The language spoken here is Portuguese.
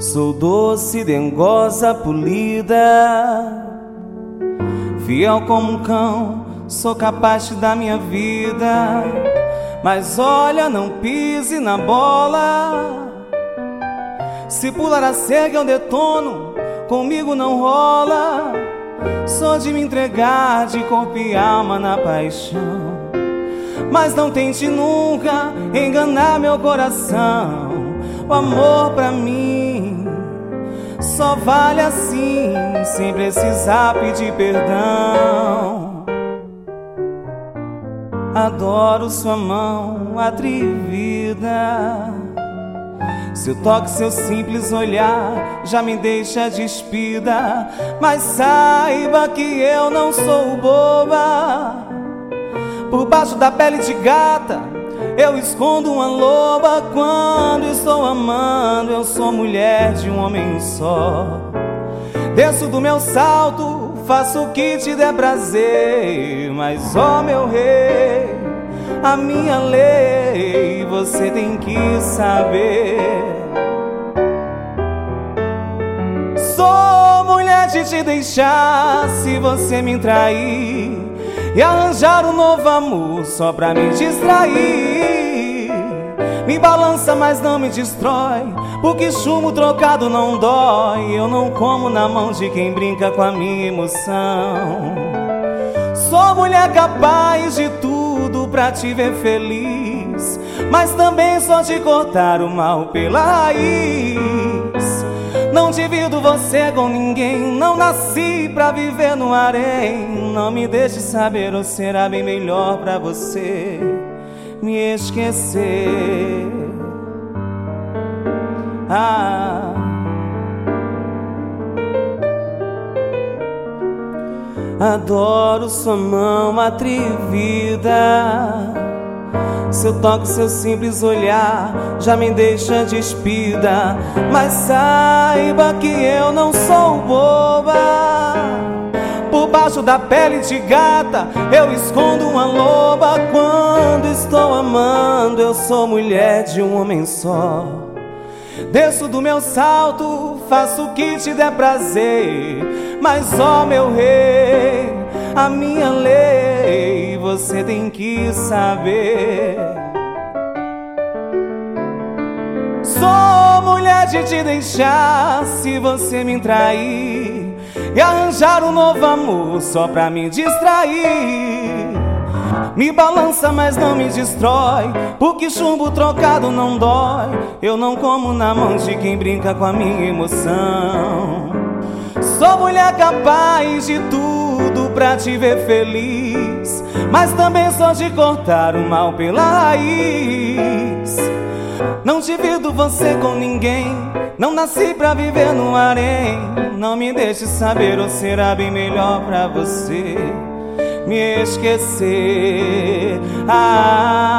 Sou doce, dengosa, polida, fiel como um cão, sou capaz de dar minha vida. Mas olha, não pise na bola, se pular a cerca eu detono, comigo não rola. Sou de me entregar de corpo e alma na paixão, mas não tente nunca enganar meu coração. O amor pra mim só vale assim, sem precisar pedir perdão. Adoro sua mão atrevida, seu toque, seu simples olhar já me deixa despida. Mas saiba que eu não sou boba, por baixo da pele de gata eu escondo uma loba. Quando estou amando eu sou mulher de um homem só. Desço do meu salto, faço o que te der prazer, mas ó meu rei, a minha lei você tem que saber. Sou mulher de te deixar se você me trair e arranjar um novo amor só pra me distrair. Me balança, mas não me destrói, porque chumbo trocado não dói. Eu não como na mão de quem brinca com a minha emoção. Sou mulher capaz de tudo pra te ver feliz, mas também só de cortar o mal pela raiz. Não divido você com ninguém, não nasci pra viver no harém. Não me deixe saber, ou será bem melhor pra você me esquecer. Adoro sua mão atrevida, seu toque, seu simples olhar já me deixa despida. Mas saiba que eu não sou boba, por baixo da pele de gata eu escondo uma loba. Quando estou amando eu sou mulher de um homem só. Desço do meu salto, faço o que te der prazer, mas ó meu rei, a minha lei você tem que saber. Sou mulher de te deixar se você me trair e arranjar um novo amor só pra me distrair. Me balança, mas não me destrói, porque chumbo trocado não dói. Eu não como na mão de quem brinca com a minha emoção. Sou mulher capaz de tudo pra te ver feliz, mas também só de cortar o mal pela raiz. Não divido você com ninguém, não nasci pra viver no harém. Não me deixe saber, ou será bem melhor pra você me esquecer.